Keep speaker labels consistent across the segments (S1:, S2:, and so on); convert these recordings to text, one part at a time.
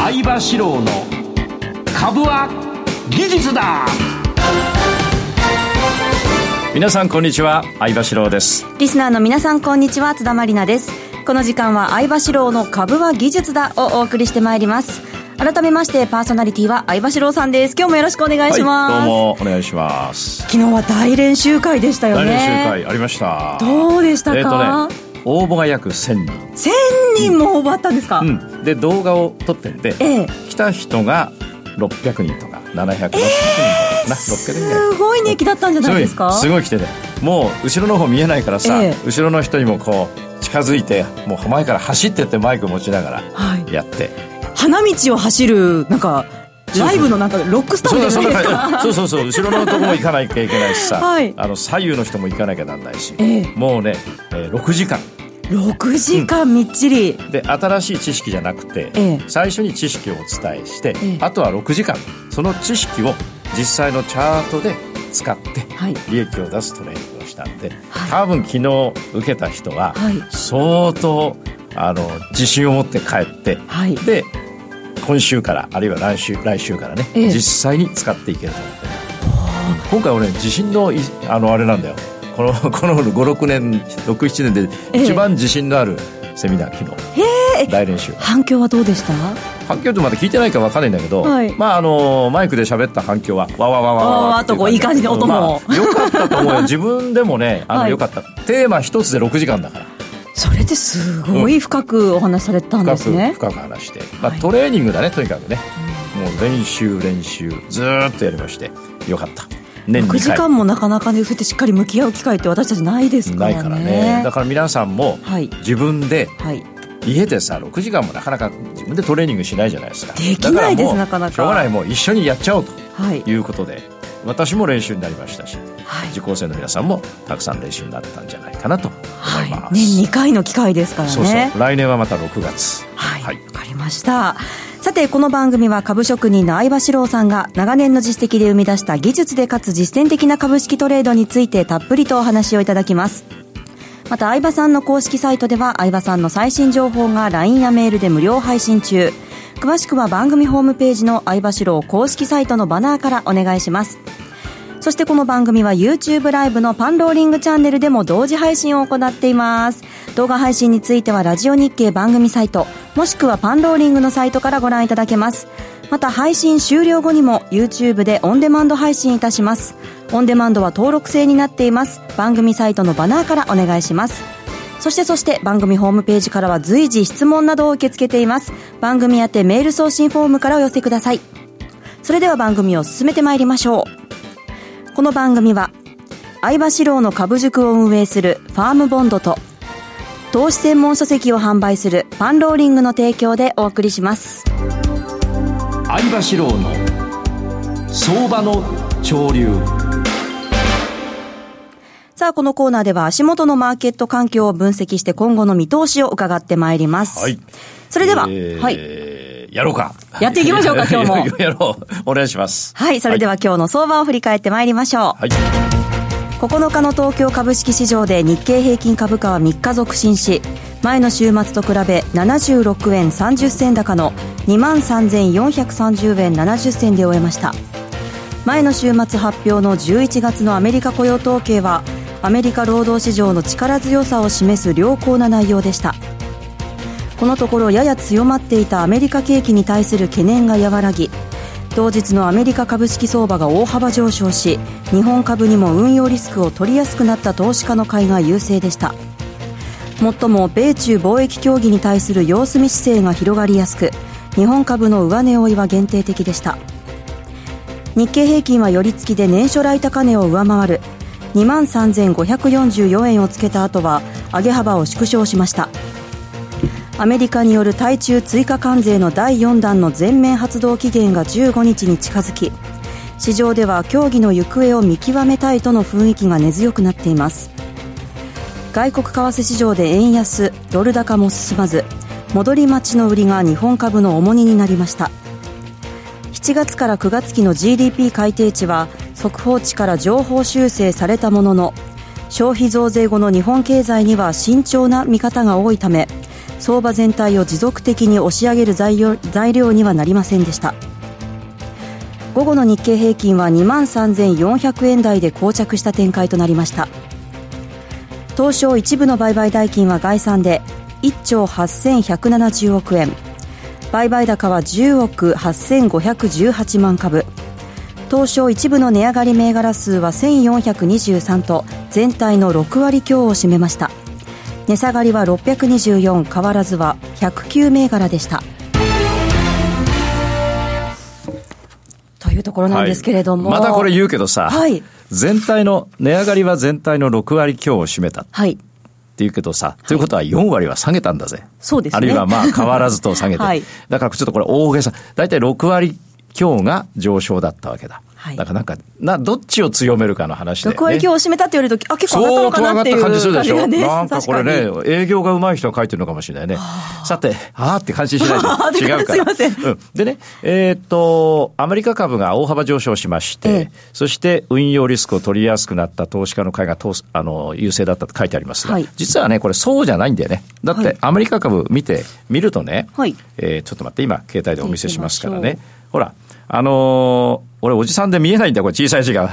S1: 相場志郎の株は技術だ。皆さんこんにちは、相場志郎です。
S2: リスナーの皆さんこんにちは、津田まりなです。この時間は相場志郎の株は技術だをお送りしてまいります。改めましてパーソナリティは相場志郎さんです。今日もよろしくお願いします。
S1: はい、どうもお願いします。
S2: 昨日は大練習会でしたよね。
S1: 大練習会ありました。
S2: どうでしたか？
S1: 応募が約1000人。
S2: 1000人も応募あったんですか？
S1: で動画を撮ってんで、来た人が600人とか700人とか、600人
S2: すごい人気だったんじゃないですか？
S1: すごい来てね、もう後ろの方見えないからさ、後ろの人にもこう近づいて、もう前から走ってってマイク持ちながらやって、
S2: 花道を走るなんかライブのなんかロックスターみたいじゃないですか。
S1: そう後ろのとこも行かなきゃいけないしさ、左右の人も行かなきゃなんないし、もうね、6時間みっちり、で新しい知識じゃなくて、最初に知識をお伝えして、あとは6時間その知識を実際のチャートで使って利益を出すトレーニングをしたんで、多分昨日受けた人は相当自信を持って帰って、で今週からあるいは来週からね、実際に使っていけると思って、今回俺自信のあれなんだよ。この5、6年6、7年で一番自信のあるセミナー、昨日大練習。
S2: 反響はどうでした？
S1: 反響ってまだ聞いてないか分かんないんだけど、マイクで喋った反響はわわわわわ
S2: あとこういい感じで音も、
S1: よかったと思うよ。自分でもね、よかった。テーマ一つで6時間だから。そ
S2: れってすごい深くお話されたんですね。
S1: 深く話して、トレーニングだね、とにかくね。もう練習ずーっとやりましてよかった。年2回6
S2: 時間もなかなかね、そうやってしっかり向き合う機会って私たちないですからね。
S1: ないからね。だから皆さんも自分で、家でさ6時間もなかなか自分でトレーニングしないじゃないですか。
S2: できないです。なかなか
S1: しょうがない。もう一緒にやっちゃおうということで、私も練習になりましたし、受講生の皆さんもたくさん練習になったんじゃないかなと思います。
S2: 年2回の機会ですからね。
S1: そう来年はまた6月。
S2: わかりました。さてこの番組は株職人の相場志郎さんが長年の実績で生み出した技術でかつ実践的な株式トレードについてたっぷりとお話をいただきます。また相場さんの公式サイトでは相場さんの最新情報が LINE やメールで無料配信中。詳しくは番組ホームページの相場志郎公式サイトのバナーからお願いします。そしてこの番組は YouTube ライブのパンローリングチャンネルでも同時配信を行っています。動画配信についてはラジオ日経番組サイトもしくはパンローリングのサイトからご覧いただけます。また配信終了後にも YouTube でオンデマンド配信いたします。オンデマンドは登録制になっています。番組サイトのバナーからお願いします。そして番組ホームページからは随時質問などを受け付けています。番組宛てメール送信フォームからお寄せください。それでは番組を進めてまいりましょう。この番組は相場志郎の株塾を運営するファームボンドと投資専門書籍を販売するパンローリングの提供でお送りします。
S1: 相場志郎の相場の潮流。
S2: さあこのコーナーでは足元のマーケット環境を分析して今後の見通しを伺ってまいります。それでは、
S1: やろうか。
S2: やっていきましょうか今日も。
S1: やろう。お願いします。
S2: それでは今日の相場を振り返ってまいりましょう。9日の東京株式市場で日経平均株価は3日続伸し、前の週末と比べ76円30銭高の 23,430 円70銭で終えました。前の週末発表の11月のアメリカ雇用統計はアメリカ労働市場の力強さを示す良好な内容でした。このところやや強まっていたアメリカ景気に対する懸念が和らぎ、当日のアメリカ株式相場が大幅上昇し、日本株にも運用リスクを取りやすくなった投資家の買いが優勢でした。もっとも米中貿易協議に対する様子見姿勢が広がりやすく、日本株の上値追いは限定的でした。日経平均は寄り付きで年初来高値を上回る 23,544 円をつけた後は上げ幅を縮小しました。アメリカによる対中追加関税の第4弾の全面発動期限が15日に近づき、市場では協議の行方を見極めたいとの雰囲気が根強くなっています。外国為替市場で円安ドル高も進まず、戻り待ちの売りが日本株の重荷になりました。7月から9月期の GDP 改定値は速報値から上方修正されたものの、消費増税後の日本経済には慎重な見方が多いため、 相場全体を持続的に押し上げる材料にはなりませんでした。午後の日経平均は 23,400 円台で膠着した展開となりました。東証一部の売買代金は概算で1兆8170億円、売買高は10億8518万株、東証一部の値上がり銘柄数は1423と全体の6割強を占めました。値下がりは624、変わらずは109銘柄でした。というところなんですけれども、
S1: またこれ言うけどさ、全体の値上がりは全体の6割強を占めたって言うけどさ、ということは4割は下げたんだぜ。
S2: そうですね。
S1: あるいはまあ変わらずと下げて、だからちょっとこれ大げさ、だいたい6割強が上昇だったわけだ。だからどっちを強めるかの話で、ね、
S2: 6割強を占めたって言われると結構上がったのかなっていう感じするでしょ。
S1: なんかこれね、営業が上手い人が書いてるのかもしれないね。さてって感じしないで違うから。すいません。でね、アメリカ株が大幅上昇しまして、そして運用リスクを取りやすくなった投資家の会が優勢だったと書いてありますが、実はねこれそうじゃないんだよね。だってアメリカ株見るとね、ちょっと待って、今携帯でお見せしますからね。ほら俺おじさんで見えないんだよこれ小さい字が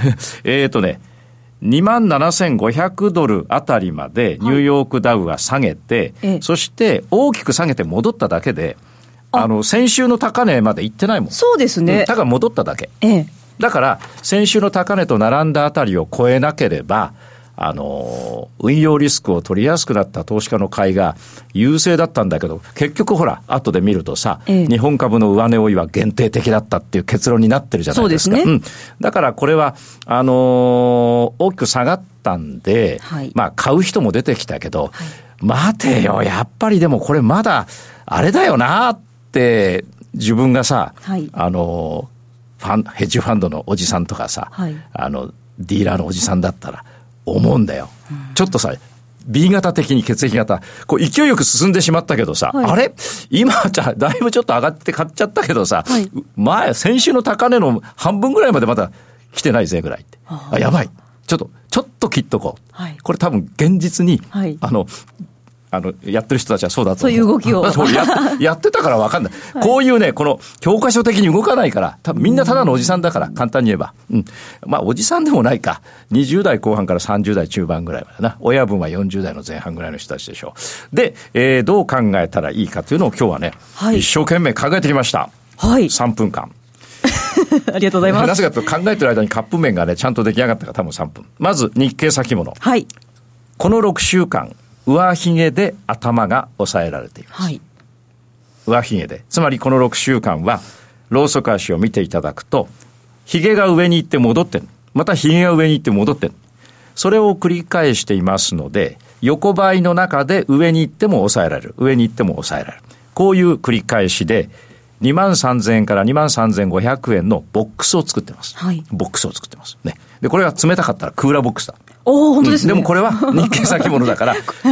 S1: 27,500ドルあたりまでニューヨークダウが下げて、そして大きく下げて戻っただけで、先週の高値まで行ってないもん。
S2: そうですね。
S1: だから戻っただけ、だから先週の高値と並んだあたりを超えなければ運用リスクを取りやすくなった投資家の買いが優勢だったんだけど、結局ほら後で見るとさ、日本株の上値追いは限定的だったっていう結論になってるじゃないですか。そうですね。だからこれは大きく下がったんで、まあ買う人も出てきたけど、待てよ、やっぱりでもこれまだあれだよなって自分がさ、ヘッジファンドのおじさんとかさ、ディーラーのおじさんだったら思うんだよ。ちょっとさ B 型的に血液型こう勢いよく進んでしまったけどさ、あれ今じゃだいぶちょっと上がって買っちゃったけどさ、先週の高値の半分ぐらいまでまだ来てないぜぐらいって、やばい、ちょっと切っとこう、これ多分現実に、やってる人たちはそうだと思う。そういう動きをやってたから分かんない、こういうねこの教科書的に動かないから、多分みんなただのおじさんだから、簡単に言えば、まあおじさんでもないか、20代後半から30代中盤ぐらいまでな、親分は40代の前半ぐらいの人たちでしょう。で、どう考えたらいいかというのを今日はね、一生懸命考えてきました。3分間
S2: ありがとうございます。
S1: なぜかと考えてる間にカップ麺がねちゃんと出来上がったから多分3分。まず日経先物、この6週間上髭で頭が抑えられています、上髭で、つまりこの6週間はローソク足を見ていただくと、髭が上に行って戻ってる、また髭が上に行って戻ってる、それを繰り返していますので、横ばいの中で上に行っても抑えられる、上に行っても抑えられる、こういう繰り返しで23,000円から23,500円のボックスを作ってます、ボックスを作ってますね。でこれが冷たかったらクーラーボックスだ。
S2: 本当ですね。
S1: でもこれは日経先物だから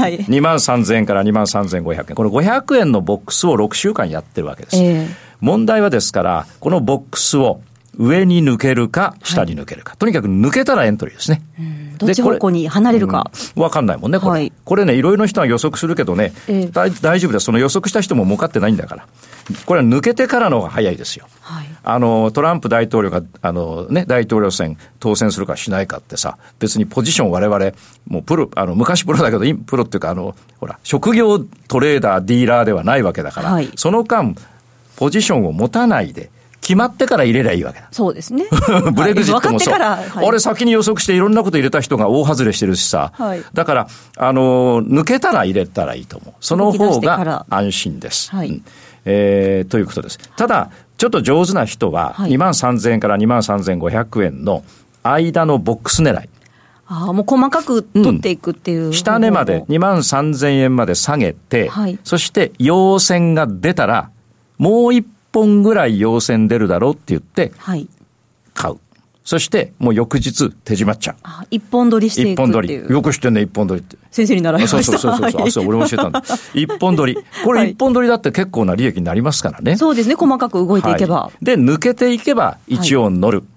S1: 、23,000円から23,500円、この500円のボックスを6週間やってるわけです、問題はですからこのボックスを上に抜けるか下に抜けるか、とにかく抜けたらエントリーですね。
S2: どっち方向に離れるか
S1: 分かんないもんねこれね、いろいろな人は予測するけどね、大丈夫です。その予測した人も儲かってないんだから、これは抜けてからの方が早いですよ、トランプ大統領が大統領選当選するかしないかってさ、別にポジション我々もうプロ昔プロだけどプロっていうかほら職業トレーダーディーラーではないわけだから、その間ポジションを持たないで決まってから入れりゃいいわけだ。そうですね。ブレグジットもそう。俺先に予測していろんなこと入れた人が大外れしてるしさ。だから、抜けたら入れたらいいと思う。その方が安心です。ということです。ただ、ちょっと上手な人は、23,000円から23,500円の間のボックス狙い。
S2: もう細かく取っていくっていう。
S1: 下値まで23,000円まで下げて、そして陽線が出たら、もう一本ぐらい陽線出るだろうって言って買う、そしてもう翌日手締まっちゃう。一本取りしていくっていう。よく知ってんね、一本取りって先生に習いました。そう俺も教えたんだ一本取り、これ一本取りだって結構な利益になりますからね。そうですね、細かく動いていけば、で抜けていけば1音乗る、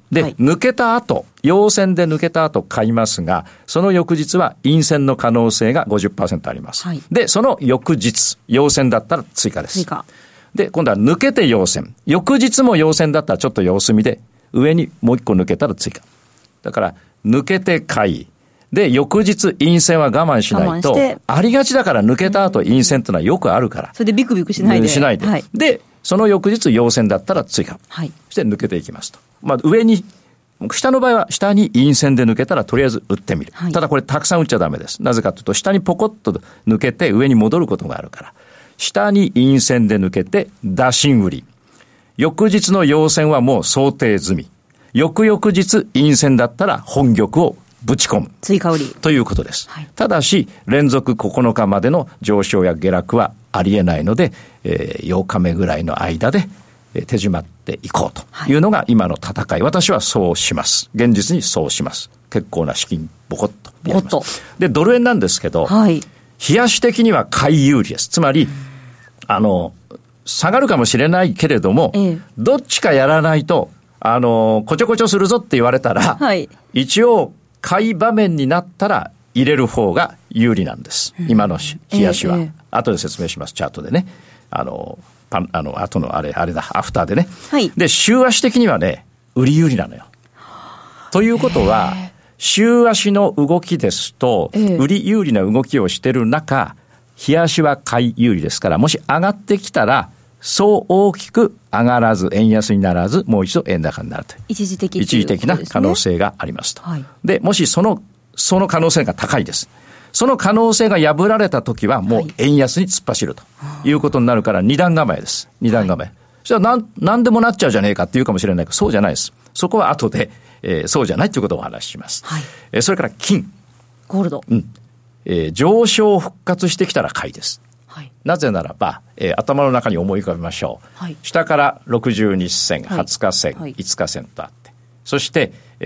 S1: で、
S2: はい、
S1: 抜けた後、陽線で抜けた後買いますが、その翌日は陰線の可能性が 50% あります。はい、で、その翌日、陽線だったら追加です。
S2: 追加。
S1: で、今度は抜けて陽線。翌日も陽線だったらちょっと様子見で、上にもう一個抜けたら追加。だから、抜けて買い。で、翌日陰線は我慢しないと、ありがちだから抜けた後陰線ってのはよくあるから。
S2: それでビクビクしないで。
S1: しないで。はい、で、その翌日陽線だったら追加。はい、そして抜けていきますと。まあ、上に、下の場合は下に陰線で抜けたらとりあえず打ってみる。はい、ただこれたくさん打っちゃダメです。なぜかというと、下にポコッと抜けて上に戻ることがあるから。下に陰線で抜けて打診売り。翌日の陽線はもう想定済み。翌々日陰線だったら本玉をぶち込む。
S2: 追加売り。
S1: ということです。はい、ただし、連続9日までの上昇や下落はありえないので、8日目ぐらいの間で手締まっていこうというのが今の戦い。私はそうします。現実にそうします。結構な資金ボコッとやります。で、ドル円なんですけど、はい、冷やし的には買い有利です。つまり、下がるかもしれないけれども、どっちかやらないと、こちょこちょするぞって言われたら、はい、一応、買い場面になったら入れる方が有利なんです。今の冷やしは。後で説明します、チャートでね。後のあれだ、アフターでね。はい、で、週足的にはね、売り有利なのよ。ということは、週足の動きですと、売り有利な動きをしてる中、冷やしは買い有利ですから、もし上がってきたら、そう大きく上がらず、円安にならず、もう一度円高になるという。一時的な可能性がありますと。はい、で、もしその可能性が高いです。その可能性が破られたときは、もう円安に突っ走るということになるから、二段構えです。二段構え。それは何でもなっちゃうじゃねえかって言うかもしれないけど、そうじゃないです。そこは後で、そうじゃないということをお話しします。はい、それから金。
S2: ゴールド。
S1: 上昇復活してきたら買いです。はい、なぜならば、頭の中に思い浮かべましょう。はい、下から60日線、20日線、はい、5日線とあって。そして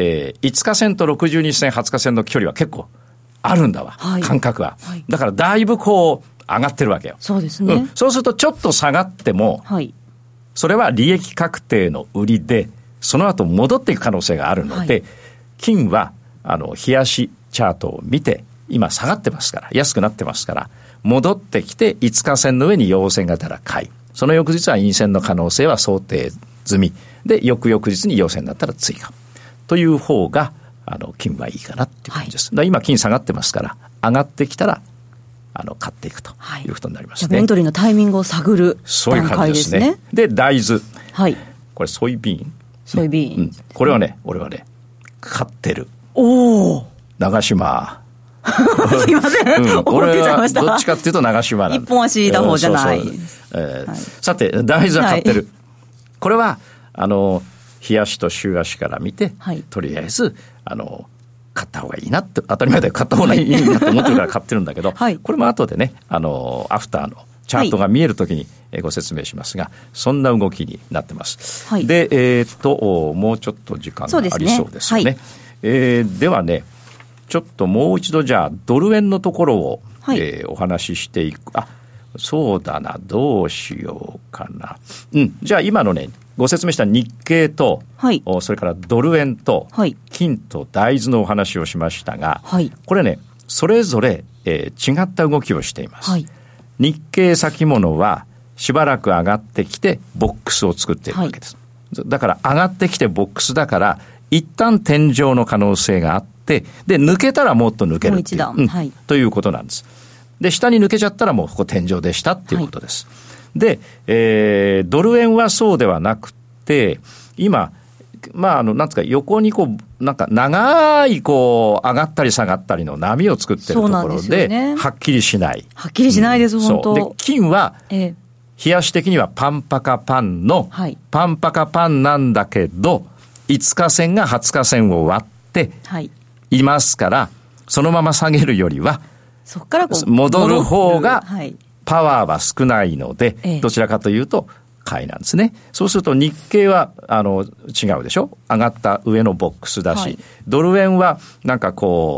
S1: 、5日線と60日線、20日線の距離は結構あるんだわ。はい、感覚は。はい、だからだいぶこう上がってるわけよ。
S2: そうですね。
S1: そうするとちょっと下がっても、はい、それは利益確定の売りで、その後戻っていく可能性があるので、はい、金は、冷やしチャートを見て、今下がってますから、安くなってますから、戻ってきて5日線の上に陽線が出たら買い。その翌日は陰線の可能性は想定済み。で、翌々日に陽線だったら追加。という方が、金はいいかなっていう感じです。はい、今金下がってますから、上がってきたら、買っていくということになりますね。
S2: エントリーのタイミングを探る段階ですね。そういう感じですね。
S1: で、大豆。
S2: はい。
S1: これソイビーン。
S2: ソイビーン。
S1: これはね、俺はね、買ってる。
S2: おー。
S1: 長島。
S2: すいません。
S1: 俺はどっちかっていうと長島なんだ。
S2: 一本足打法じゃない。
S1: さて、大豆は買ってる。これは、日足と週足から見て、とりあえず、買った方がいいなって、当たり前だよ、買った方がいいなって思ってるから買ってるんだけど、これも後でね、アフターのチャートが見えるときにご説明しますが、そんな動きになってます。はい、で、もうちょっと時間がありそうですよね。ではね、ちょっともう一度じゃあドル円のところを、お話ししていく。そうだな、どうしようかな。じゃあ今のね、ご説明した日経と、それからドル円と、金と大豆のお話をしましたが、これね、それぞれ、違った動きをしています。日経先物はしばらく上がってきてボックスを作っているわけです。だから上がってきてボックスだから一旦天井の可能性があって、で抜けたらもっと抜けるっていう、ということなんです。で下に抜けちゃったらもうここ天井でしたっていうことです。で、ドル円はそうではなくて今なんつうか横にこうなんか長いこう上がったり下がったりの波を作っているところではっきりしない。
S2: はっきりしないです、本当。
S1: で金は冷やし的にはパンパカパンの、パンパカパンなんだけど5日線が20日線を割っていますから、そのまま下げるよりは
S2: そこからこう
S1: 戻る方がパワーは少ないので、どちらかというと買いなんですね。そうすると日経は違うでしょ、上がった上のボックスだし、ドル円はなんかこう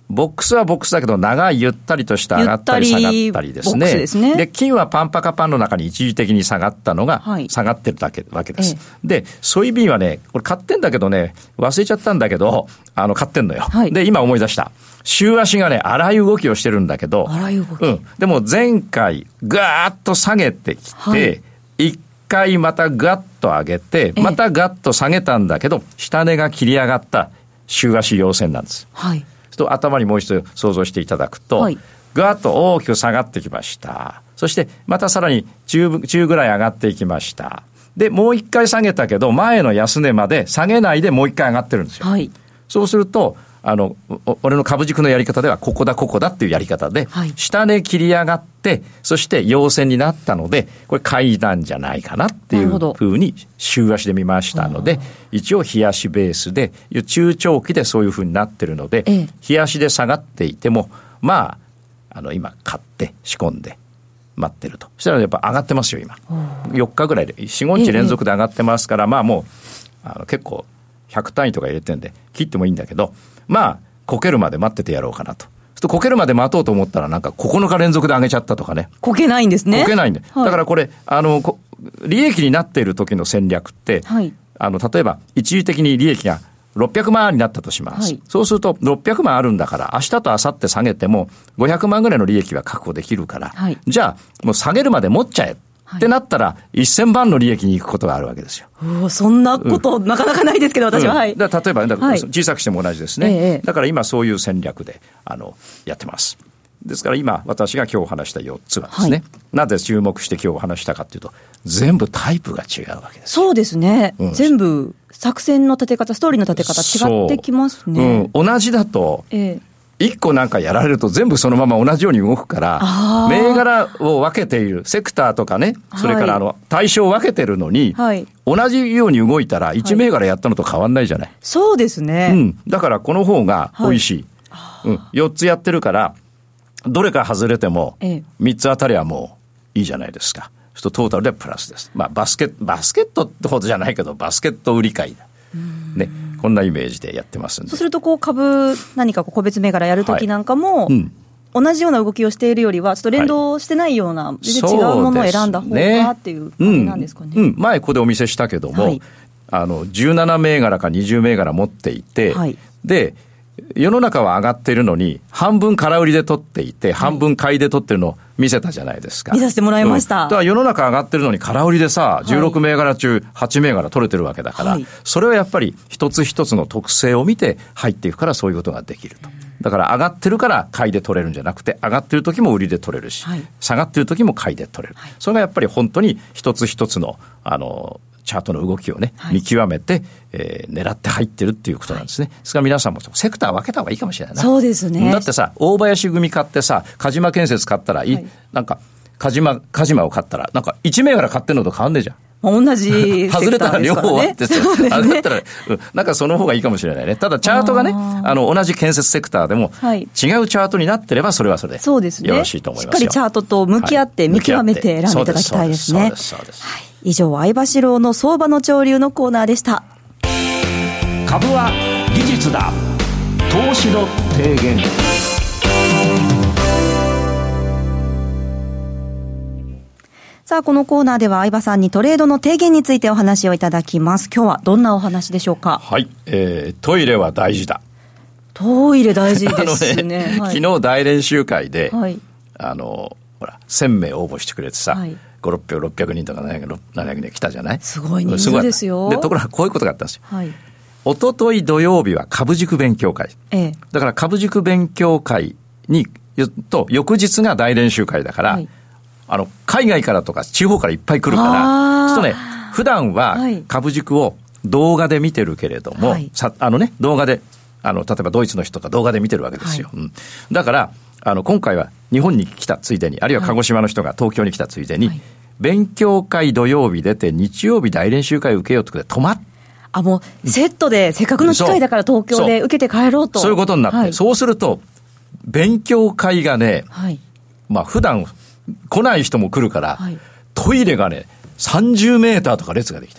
S1: ボックスはボックスだけど長いゆったりとした上がったり下がったりですね。で、金はパンパカパンの中に一時的に下がったのが下がってるわけです。で、ソイビンはね、これ買ってんだけどね、忘れちゃったんだけど、買ってんのよ。で、今思い出した。週足がね、荒い動きをしてるんだけど、
S2: 荒い動き。
S1: でも前回ガーッと下げてきて、一回またガッと上げて、またガッと下げたんだけど、下値が切り上がった週足陽線なんです。と頭にもう一度想像していただくと、ガーッと大きく下がってきました。そしてまたさらに中ぐらい上がっていきました。で、もう一回下げたけど、前の安値まで下げないでもう一回上がってるんですよ。そうすると、俺の株軸のやり方ではここだっていうやり方で、下値切り上がって、そして陽線になったので、これ買いなんじゃないかなっていうふうに週足で見ましたので、一応日足ベースで、中長期でそういうふうになってるので、日足で下がっていても、まあ、今買って仕込んで待ってると。そしたらやっぱ上がってますよ、今。4日ぐらいで、4、5日連続で上がってますから、まあもう、結構100単位とか入れてんで、切ってもいいんだけど、まあ、こけるまで待っててやろうかなと。こけるまで待とうと思ったらなんか9日連続で上げちゃったとかね。
S2: こけないんですね。
S1: こけないんで。だからこれ、利益になっている時の戦略って、例えば一時的に利益が600万になったとします。そうすると600万あるんだから、明日と明後日下げても500万ぐらいの利益は確保できるから、じゃあもう下げるまで持っちゃえ。ってなったら、1000万の利益に行くことがあるわけですよ。
S2: そんなこと、なかなかないですけど、私は。
S1: だから例えば、小さくしても同じですね。だから今そういう戦略で、やってます。ですから今、私が今日話した4つはですね、なぜ注目して今日話したかというと、全部タイプが違うわけです。
S2: そうですね。全部、作戦の立て方、ストーリーの立て方違ってきますね。
S1: 同じだと、一個なんかやられると全部そのまま同じように動くから、銘柄を分けている、セクターとかね、それから対象を分けてるのに、同じように動いたら1銘柄やったのと変わんないじゃない。
S2: そうですね。
S1: だからこの方が美味しい。4つやってるから、どれか外れても、3つ当たりはもういいじゃないですか。トータルでプラスです。まあバスケットってほどじゃないけど、バスケット売り買いだ。ね。こんなイメージでやってますんで。
S2: そうすると株何か個別銘柄やるときなんかも、同じような動きをしているよりはちょっと連動してないような、全然違うものを選んだ方がっていう感じなんですかね。
S1: 前ここでお見せしたけども、17銘柄か20銘柄持っていて、で世の中は上がっているのに半分空売りで取っていて、半分買いで取ってるのを見せたじゃないですか。
S2: 見させてもらいました。
S1: だから世の中上がってるのに空売りでさ、16銘柄中8銘柄取れてるわけだから、それはやっぱり一つ一つの特性を見て入っていくからそういうことができると。だから上がってるから買いで取れるんじゃなくて、上がってる時も売りで取れるし、下がってる時も買いで取れる。それがやっぱり本当に一つ一つのチャートの動きをね、見極めて、狙って入ってるっていうことなんですね。ですから皆さんもセクター分けた方がいいかもしれないな。
S2: そうですね。
S1: だってさ、大林組買ってさ、鹿島建設買ったらなんか鹿島を買ったらなんか1銘柄買ってるのと変わんねえじゃん。
S2: 同じセクターですからね。
S1: 外れたら両方あってさ、上がったら、なんかその方がいいかもしれないね。ただチャートがね、同じ建設セクターでも、違うチャートになってればそれはそれでよろしいと思いますよ。
S2: しっかりチャートと向き合って見極めて選んでいただきたいですね。
S1: そうです。
S2: 以上、相場志郎の相場の潮流のコーナーでした。
S1: 株は技術だ。投資の提言。
S2: さあ、このコーナーでは相場さんにトレードの提言についてお話をいただきます。今日はどんなお話でしょうか。
S1: はい、トイレは大事だ。
S2: トイレ大事ですね。
S1: 昨日大練習会で、ほら1000名応募してくれてさ、600人とか700人来たじゃない。
S2: すごい人数ですよ。
S1: でところがこういうことがあったんですよ。おととい土曜日は株塾勉強会、だから株塾勉強会にと翌日が大練習会だから、海外からとか地方からいっぱい来るから、そうするとね、普段は株塾を動画で見てるけれども、動画で例えばドイツの人とか動画で見てるわけですよ。だから今回は日本に来たついでに、あるいは鹿児島の人が東京に来たついでに、勉強会土曜日出て日曜日大練習会受けようとかで泊まって、
S2: もうセットでせっかくの機会だから東京で受けて帰ろうと。
S1: そういうことになって、そうすると勉強会がね、普段来ない人も来るから、トイレがね30メーターとか列ができた。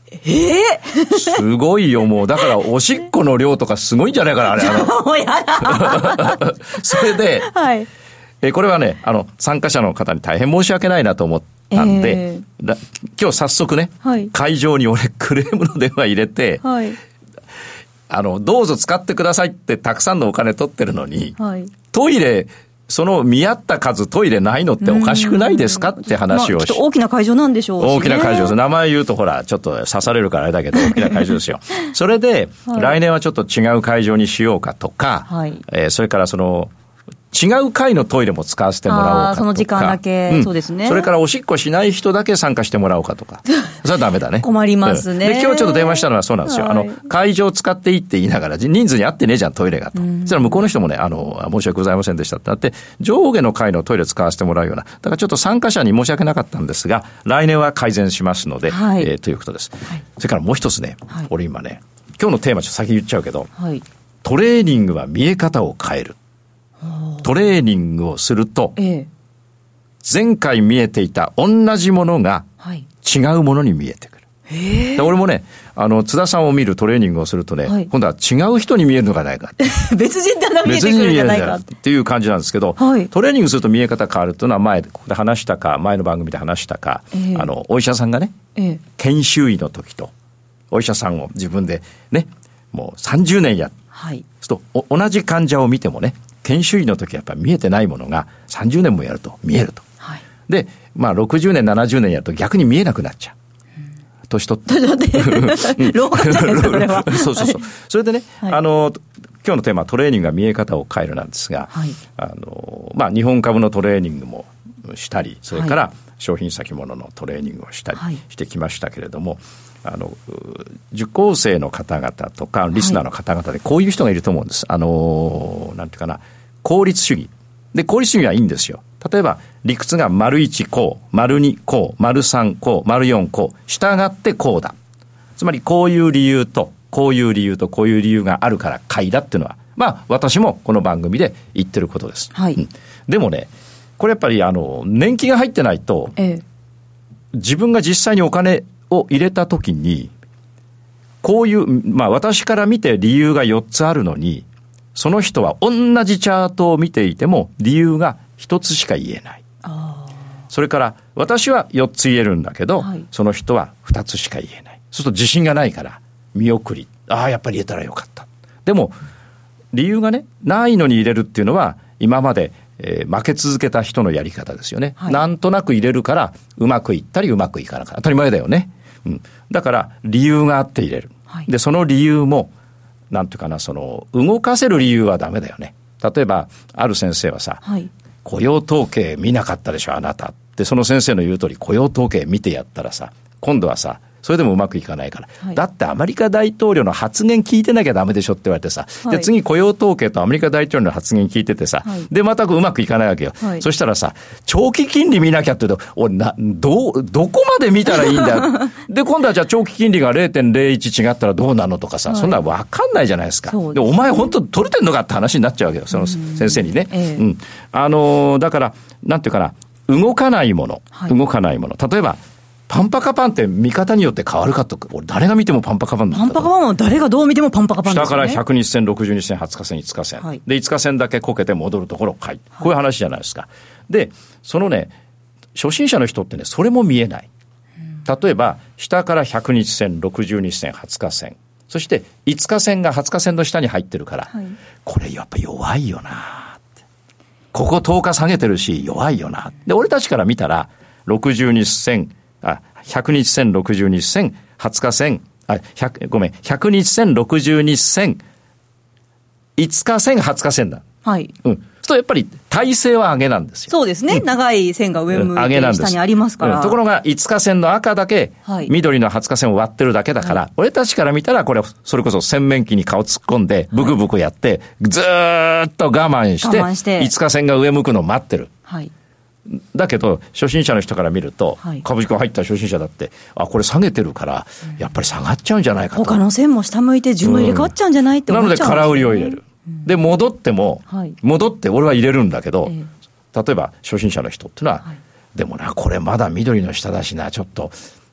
S1: すごいよ、もう。だから、おしっこの量とかすごいんじゃないかな、あれ。
S2: もうやだ。
S1: それで、はい、これはね、参加者の方に大変申し訳ないなと思ったんで、今日早速ね、はい、会場に俺クレームの電話入れて、はい、どうぞ使ってくださいってたくさんのお金取ってるのに、はい、トイレ、その見合った数トイレないのっておかしくないですかって話を
S2: きっと大きな会場なんでしょうし、ね、
S1: 大きな会場です。名前言うとほらちょっと刺されるからあれだけど大きな会場ですよ。それで、はい、来年はちょっと違う会場にしようかとか、はい、それから違う階のトイレも使わせてもらおうかとか。
S2: その時間だけ、そうですね。
S1: それからおしっこしない人だけ参加してもらおうかとか。それはダメだね。
S2: 困りますね。
S1: で、今日ちょっと電話したのはそうなんですよ。はい、会場使っていいって言いながら、人数に合ってねえじゃん、トイレがと。そしたら向こうの人もね、申し訳ございませんでしたってなって、上下の階のトイレ使わせてもらうような。だからちょっと参加者に申し訳なかったんですが、来年は改善しますので、はい、ということです。はい、それからもう一つね、はい、俺今ね、今日のテーマちょっと先言っちゃうけど、はい、トレーニングは見え方を変える。トレーニングをすると、前回見えていた同じものが違うものに見えてくる。で俺もね、津田さんを見るトレーニングをするとね、はい、今度は違う人に見えるのかないか。
S2: 別人だな、見えてくるんじゃないか
S1: っていう感じなんですけど、はい、トレーニングすると見え方変わるというのは前ここで話したか、前の番組で話したか、お医者さんがね、研修医の時と、お医者さんを自分でね、もう30年やって、はい、そう同じ患者を見てもね、研修医の時はやっぱり見えてないものが30年もやると見えると。はい、で、まあ60年、70年やると逆に見えなくなっちゃう。年取って。
S2: 老化じゃないですか、それは。
S1: そうそうそう。それでね、はい、今日のテーマはトレーニングが見え方を変えるなんですが、はい、まあ日本株のトレーニングもしたり、それから商品先物のトレーニングをしたりしてきましたけれども、受講生の方々とかリスナーの方々でこういう人がいると思うんです。なんていうかな、効率主義で、効率主義はいいんですよ。例えば理屈が丸1こう、丸2こう、丸3こう、丸4こう、従ってこうだ。つまりこういう理由とこういう理由とこういう理由があるから買いだっていうのは、まあ私もこの番組で言ってることです。はい、でもね、これやっぱり年季が入ってないと、自分が実際にお金を入れたときに、こういう、まあ私から見て理由が4つあるのに、その人は同じチャートを見ていても理由が1つしか言えない。それから私は4つ言えるんだけど、はい、その人は2つしか言えない。そうすると自信がないから見送り。ああ、やっぱり言えたらよかった。でも理由がね、ないのに入れるっていうのは今まで負け続けた人のやり方ですよね。はい、なんとなく入れるからうまくいったりうまくいかなかった。当たり前だよね。だから理由があって入れる。はい、で、その理由もなんていうかな、動かせる理由はダメだよね。例えばある先生はさ、はい、雇用統計見なかったでしょあなたってその先生の言う通り雇用統計見てやったらさ、今度はさそれでもうまくいかないから、はい、だってアメリカ大統領の発言聞いてなきゃダメでしょって言われてさ、はい、で次雇用統計とアメリカ大統領の発言聞いててさ、はい、でまたうまくいかないわけよ、はい、そしたらさ長期金利見なきゃって言うと俺どこまで見たらいいんだよで今度はじゃあ長期金利が 0.01 違ったらどうなのとかさ、はい、そんな分かんないじゃないですか。でお前本当取れてんのかって話になっちゃうわけよその先生にね、だからなんていうかな、動かないもの、はい、動かないもの、例えばパンパカパンって見方によって変わるかとか、俺誰が見てもパンパカパンだった。
S2: パンパカパンは誰がどう見てもパンパカパンですよね。
S1: 下から100日線、60日線、20日線、5日線、はい、で5日線だけこけて戻るところを書いて、こういう話じゃないですか、はい、でそのね初心者の人ってねそれも見えない。例えば下から100日線、60日線、20日線、そして5日線が20日線の下に入ってるから、はい、これやっぱ弱いよなって、ここ10日下げてるし弱いよな。で俺たちから見たら60日線、100日線、60日線、20日線、100日線、60日線、5日線、20日線だ。はい。そうやっぱり体勢は上げなんですよ。
S2: そうですね。長い線が上向いて下にありますから。
S1: ところが5日線の赤だけ、緑の20日線を割ってるだけだから、俺たちから見たらこれそれこそ洗面器に顔突っ込んでブクブクやって、ずーっと我慢して5日線が上向くのを待ってる。はい。だけど初心者の人から見ると、はい、株式が入った初心者だってこれ下げてるからやっぱり下がっちゃうんじゃないかと、
S2: 他の線も下向いて順番入れ替わっちゃうんじゃないって思っちゃうんですね。
S1: なので空売りを入れる、で戻っても、はい、戻って俺は入れるんだけど、例えば初心者の人っていうのは、はい、でもなこれまだ緑の下だしな、ちょっと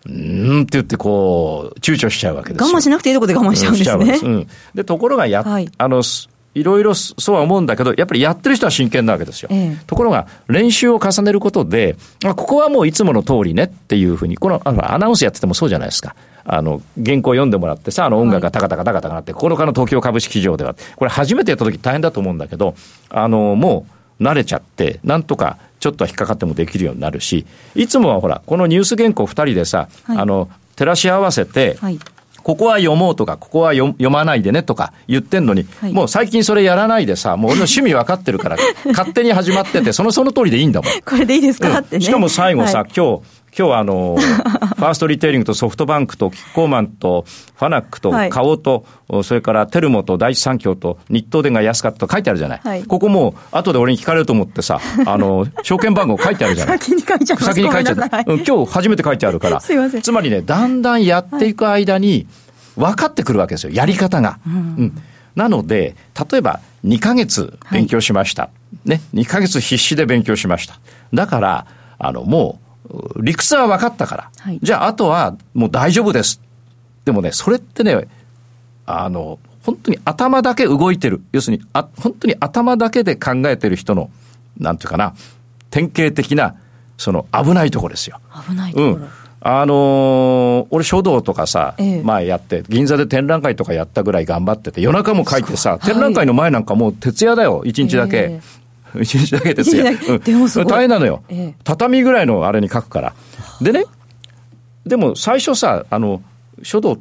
S1: って言ってこう躊躇しちゃうわけですよ。
S2: 我慢しなくていいところで我慢しちゃうんですね。
S1: でところがいろいろそうは思うんだけど、やっぱりやってる人は真剣なわけですよ。ところが練習を重ねることで、ここはもういつもの通りねっていうふうに、このアナウンスやっててもそうじゃないですか。原稿読んでもらってさ、音楽がタカタカタカタカなって、9日の東京株式市場では、これ初めてやった時大変だと思うんだけど、もう慣れちゃって、なんとかちょっとは引っかかってもできるようになるし、いつもはほら、このニュース原稿2人でさ、照らし合わせて、ここは読もうとか、ここは読まないでねとか言ってんのに、もう最近それやらないでさ、もう俺の趣味分かってるから、勝手に始まってて、その通りでいいんだもん。
S2: これでいいですかってね。
S1: しかも最後さ、今日はファーストリテイリングとソフトバンクとキッコーマンとファナックと花王と、それからテルモと第一三共と日東電が安かったと書いてあるじゃない。ここもう後で俺に聞かれると思ってさ、証券番号書いてあるじゃない。
S2: 先に書いちゃいます。
S1: 先に書いちゃった。今日初めて書いてあるから。
S2: すいません。
S1: つまりね、だんだんやっていく間に分かってくるわけですよ。やり方が。なので、例えば2ヶ月勉強しました。ね。2ヶ月必死で勉強しました。だから、もう、理屈は分かったから、じゃああとはもう大丈夫です。でもね、それってね、本当に頭だけ動いてる、要するに本当に頭だけで考えてる人のなんていうかな、典型的なその危ないところですよ。
S2: 危ないところ。
S1: 俺書道とかさ、前やって銀座で展覧会とかやったぐらい頑張ってて、夜中も書いてさ、展覧会の前なんかもう徹夜だよ、1日だけ。一日だけですよ。
S2: でもすごい
S1: 大変なのよ。畳ぐらいのあれに書くから。でね、でも最初さ、書道って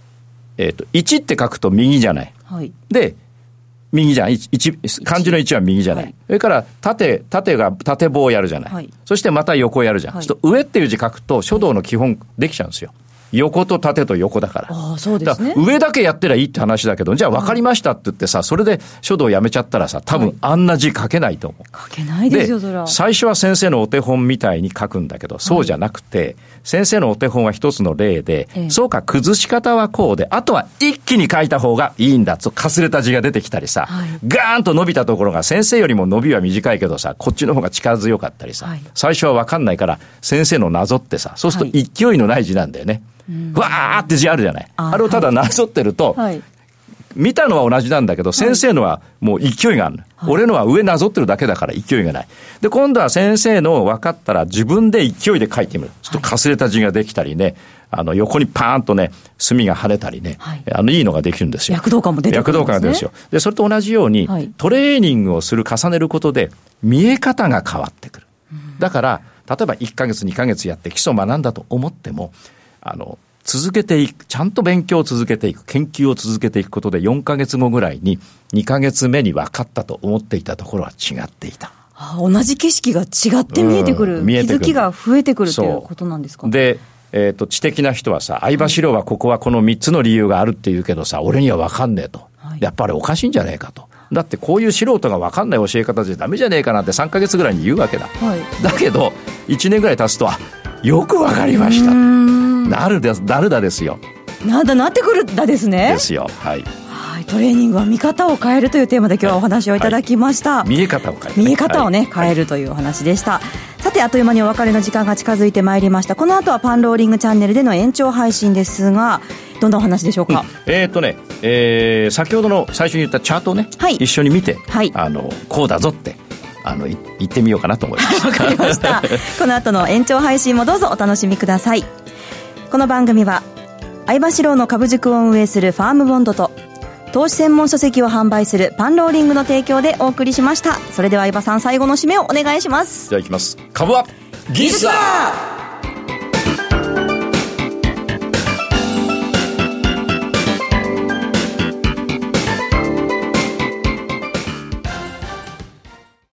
S1: 、1って書くと右じゃない。で、右じゃん。漢字の1は右じゃない。それから縦が縦棒をやるじゃない。そしてまた横やるじゃん。上っていう字書くと書道の基本できちゃうんですよ。横と縦と横だから。
S2: そうですね。
S1: 上だけやってりゃいいって話だけど、じゃあ分かりましたって言ってさ、それで書道やめちゃったらさ、多分あんな字書けないと思う。
S2: 書けないですよ、それは。
S1: 最初は先生のお手本みたいに書くんだけど、そうじゃなくて、先生のお手本は一つの例で、そうか、崩し方はこうで、あとは一気に書いた方がいいんだと、かすれた字が出てきたりさ、ガーンと伸びたところが先生よりも伸びは短いけどさ、こっちの方が力強かったりさ、最初は分かんないから先生のなぞってさ、そうすると勢いのない字なんだよね。わーって字あるじゃない。あれをただなぞってると、見たのは同じなんだけど、先生のはもう勢いがある。俺のは上なぞってるだけだから勢いがない。で、今度は先生の分かったら自分で勢いで書いてみる。ちょっとかすれた字ができたりね、横にパーンとね、墨が跳ねたりね、いいのができるんですよ。
S2: 躍動感も出てくるんですね。
S1: 躍動感が出るんですよ。で、それと同じように、トレーニングを重ねることで見え方が変わってくる。だから、例えば1ヶ月2ヶ月やって基礎を学んだと思っても、続けていく、ちゃんと勉強を続けていく、研究を続けていくことで4ヶ月後ぐらいに2ヶ月目に分かったと思っていたところは違っていた。
S2: 同じ景色が違って見えてくる、気づきが増えてくるということなんですか。
S1: で、知的な人はさ、相場資料はここはこの3つの理由があるって言うけどさ、俺には分かんねえと。やっぱりおかしいんじゃねえかと。だってこういう素人が分かんない教え方じゃダメじゃねえかなって3ヶ月ぐらいに言うわけだ。だけど、1年ぐらい経つと、よく分かりました。なるだですよ。
S2: なってくるだですね。
S1: ですよ。
S2: トレーニングは見方を変えるというテーマで今日はお話をいただきました。
S1: 見え方を変える。
S2: 見え方をね、変えるというお話でした。さて、あっという間にお別れの時間が近づいてまいりました。この後はパンローリングチャンネルでの延長配信ですが、どんなお話でしょうか。
S1: 先ほどの最初に言ったチャートをね、一緒に見て、こうだぞって行ってみようかなと思います。
S2: わかりました。この後の延長配信もどうぞお楽しみください。この番組は相場志郎の株塾を運営するファームボンドと投資専門書籍を販売するパンローリングの提供でお送りしました。それでは相場さん、最後の締めをお願いします。
S1: じゃあいきます。株は技術だ。